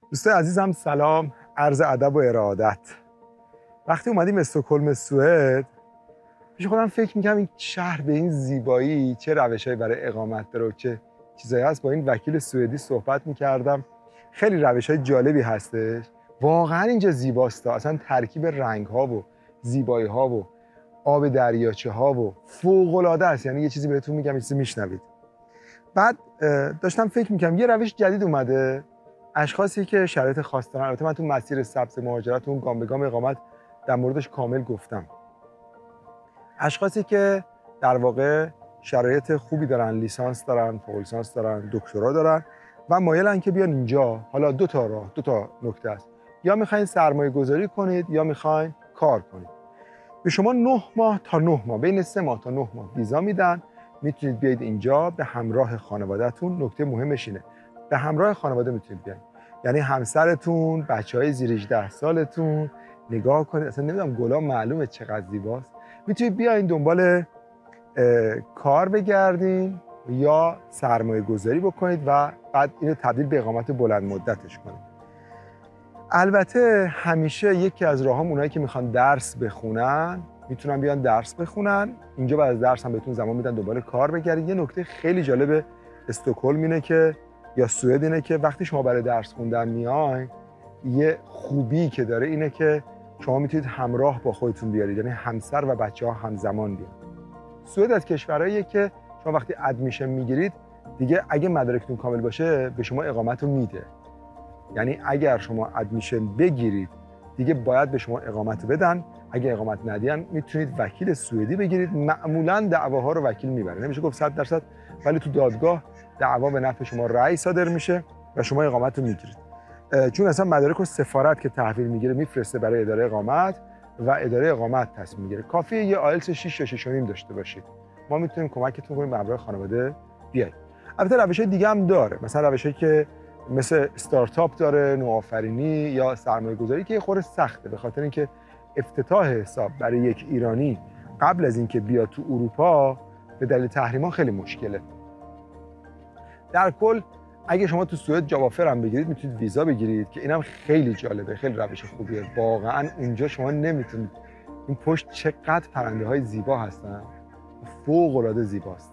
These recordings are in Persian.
دوستای عزیزم سلام، عرض ادب و ارادت. وقتی اومدیم استکهلم سوئد پیش خودم فکر می‌کردم این شهر به این زیبایی چه روشایی برای اقامت داره و چه چیزایی هست. با این وکیل سوئدی صحبت می‌کردم، خیلی روش‌های جالبی هستش. واقعا اینجا زیباست، اصلا ترکیب رنگ‌ها و زیبایی‌ها و آب دریاچه‌ها و فوق‌العاده است. یعنی یه چیزی بهتون میگم، یه چیزی میشنوید. بعد داشتم فکر می‌کردم یه روش جدید اومده، اشخاصی که شرایط خاص دارن. البته من تو مسیر سبز مهاجرت اون گام به گام اقامت در موردش کامل گفتم. اشخاصی که در واقع شرایط خوبی دارن، لیسانس دارن، فوق لیسانس دارن، دکترا دارن و مایلن که بیان اینجا. حالا دو تا نکته است، یا میخواین سرمایه گذاری کنید یا میخواین کار کنید. به شما 9 ماه تا 9 ماه، بین 3 ماه تا 9 ماه ویزا میدن. میتونید بیاید اینجا به همراه خانواده‌تون. نکته مهمش اینه، به همراه خانواده میتونید بیاید، یعنی همسرتون، بچهای زیر 18 سالتون. نگاه کنید، اصلا نمیدونم گلا معلومه چقدر زیباست. میتونید بیاین دنبال کار بگردین یا سرمایه گذاری بکنید و بعد اینو تبدیل به اقامت بلند مدتش کنید. البته همیشه یکی از راهام اونایی که میخوان درس بخونن میتونن بیان درس بخونن اینجا، بعد از درس هم بهتون زمان میدن دنبال کار بگردید. یه نکته خیلی جالب استکهلم اینه که یا سوئد اینه که وقتی شما برای درس خوندن میاین، یه خوبی که داره اینه که شما میتونید همراه با خودتون بیارید، یعنی همسر و بچه‌ها همزمان بیان. سوئد از کشورهاییه که شما وقتی ادمیشن میگیرید دیگه اگه مدارکتون کامل باشه به شما اقامت رو میده. یعنی اگر شما ادمیشن بگیرید دیگه باید به شما اقامت بدن. اگه اقامت ندین میتونید وکیل سوئدی بگیرید. معمولا دعواها رو وکیل میبره، نمیشه گفت 100%، ولی تو دادگاه دعوا به نفع شما رأی صادر میشه و شما اقامت رو میگیرید. چون اصلا مدارک رو سفارت که تحویل میگیره میفرسته برای اداره اقامت و اداره اقامت تصمیم میگیره. کافیه یه آیلتس 6 یا 6.5 داشته باشید. ما میتونیم کمکتون کنیم به همراه خانواده بیاید. البته روش‌های دیگه هم داره، مثلا روشی که مثل استارتاپ داره، نوآفرینی یا سرمایه‌گذاری که خورده سخته، به خاطر اینکه افتتاح حساب برای یک ایرانی قبل از اینکه بیاد تو اروپا به دلیل تحریما خیلی مشکله. در کل اگه شما تو سوئد جاب آفر هم بگیرید میتونید ویزا بگیرید که اینم خیلی جالبه، خیلی روش خوبیه. واقعا اونجا شما نمیتونید، این پشت چقدر پرنده های زیبا هستن، فوق العاده زیباست.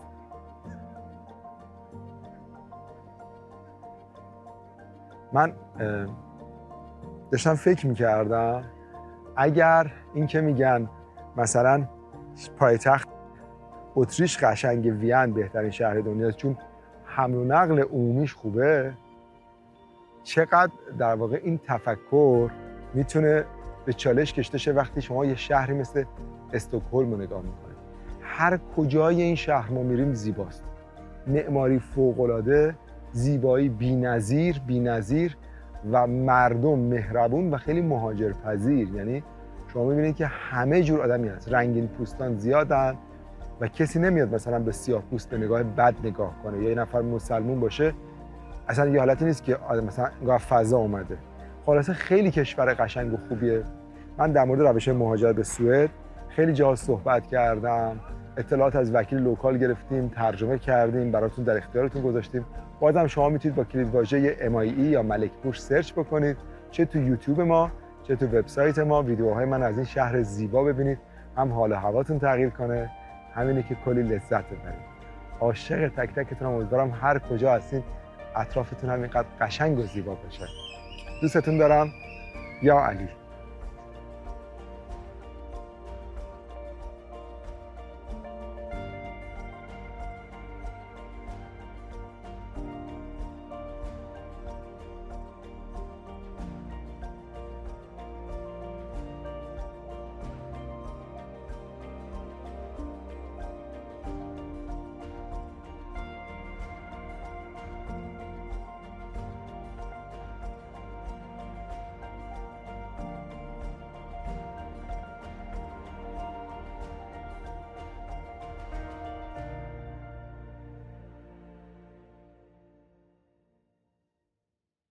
من داشتم فکر میکردم اگر این که میگن مثلا پایتخت اتریش قشنگ، وین بهترین شهر دنیاست چون حمل و نقل عمومیش خوبه، چقدر در واقع این تفکر میتونه به چالش کشیده شه وقتی شما یه شهری مثل استکهلم رو نگاه میکنید. هر کجای این شهر ما میریم زیباست، معماری فوق‌العاده، زیبایی بی‌نظیر و مردم مهربون و خیلی مهاجرپذیر. یعنی شما میبینید که همه جور آدمی هست، رنگین پوستان زیادن و کسی نمیاد مثلا به سیاه‌پوست به نگاه بد نگاه کنه، یا یه نفر مسلمون باشه اصلا یه حالتی نیست که مثلا انگار فضا اومده. خلاصه خیلی کشور قشنگ و خوبیه. من در مورد روش مهاجرت به سوئد خیلی جا صحبت کردم، اطلاعات از وکیل لوکال گرفتیم، ترجمه کردیم، براتون در اختیارتون گذاشتیم. بازم شما میتونید با کلیدواژه MIE یا ملک پور سرچ بکنید، چه تو یوتیوب ما چه تو وبسایت ما، ویدیوهای من از این شهر زیبا ببینید، هم حال و هواتون تغییر کنه، همینه که کلی لذت ببرید. عاشق تک تکتون، امیدوارم هر کجا هستین اطرافتون همینقدر قشنگ و زیبا باشه. دوستتون دارم. یا علی.